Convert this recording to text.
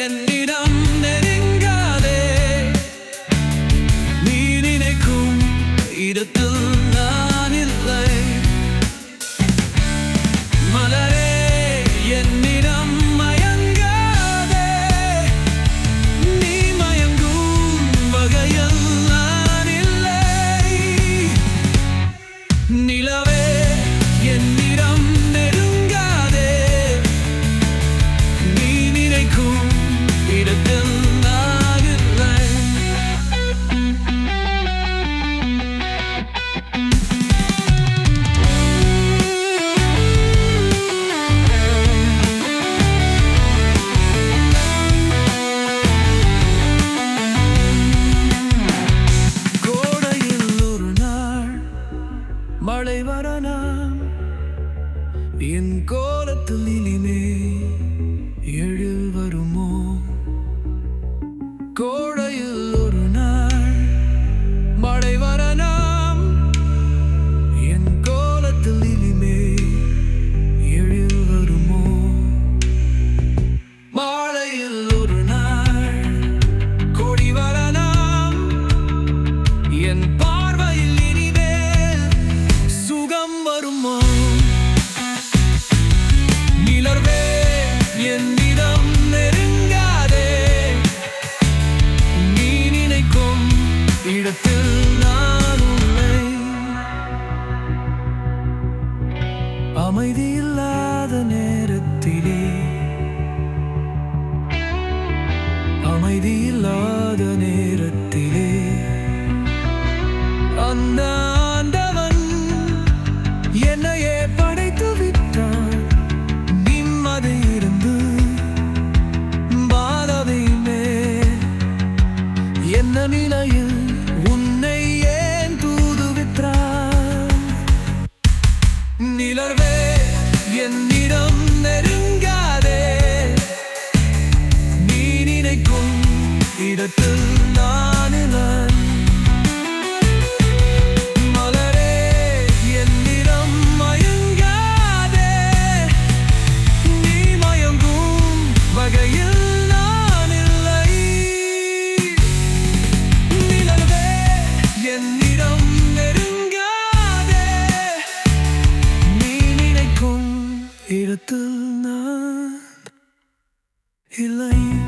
என்னிடம் நெருங்காதே. நீ நினைக்கும் இடத்தில் நான் இல்லை. மலரே, என்னிடம் மயங்காதே. நீ மயங்கும் வகையில் நான் இல்லை. நிலவே, என்னிடம் நெருங்காதே. நீ நினைக்கும் இடத்தில் நான் இல்லை. கோடையில் ஒரு நாள் மழை வரலாம். என் கோலத்தில் இனிமே எழில் வருமோ? கோடையில் ஒரு நாள் மழை வரலாம். என் கோலத்தில் இனிமே எழில் வருமோ? மாலையில் ஒரு நாள் கொடி வரலாம். என் பார்வையில் இனிமேல் சுகம் வருமோ? நிலவே, என்னிடம் நெருங்காதே. நீ நினைக்கும் இடத்தில் நான் இல்லை. அமைதி இல்லாத நேரத்திலே, அமைதி இல்லாத நேரத்திலே அந்த ஆண்டவன் என்னையே படைத்து விட்டான். நிம்மதி இருந்து வாழவேமே. என்ன நிலையில் உன்னை ஏன் தூதுவித்தான்? நிலவே, என்னிடம் நெருங்காதே. நீ நினைக்கும் இடத்தில் நான் இல்லை. மலரே, என்னிடம் மயங்காதே. நீ மயங்கும் வகையில் நான் இல்லை. நிலவே, என்னிடம் நெருங்காதே. நீ நினைக்கும் இடத்தில் நான் இல்லை.